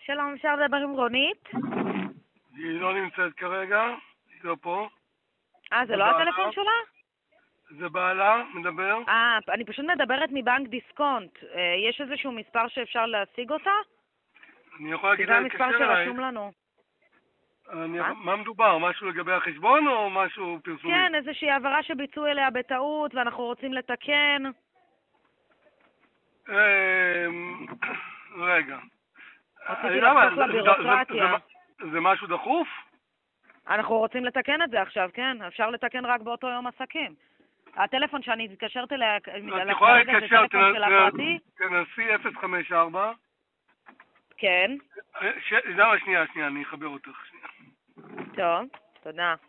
שלום, אפשר לדבר עם רונית? היא לא נמצאת כרגע, היא לא פה. זה לא הטלפון שלה? זה בעלה, מדבר. אני פשוט מדברת מבנק דיסקונט. יש איזשהו מספר שאפשר להשיג אותה? אני יכול להגיד זה לה המספר להתקשר אליי. שרשום לנו. מה מדובר? משהו לגבי החשבון או משהו פרסומי? כן, איזושהי העברה שביצעו אליה בטעות ואנחנו רוצים לתקן. רגע. רציתי לחסוך לבירוקרטיה. זה משהו דחוף? אנחנו רוצים לתקן את זה עכשיו, כן? אפשר לתקן רק באותו יום עסקים. הטלפון שאני מתקשרת אליה, את יכולה להתקשר, תנסי 054. כן. שנייה, אני אחבר אותך. טוב, תודה.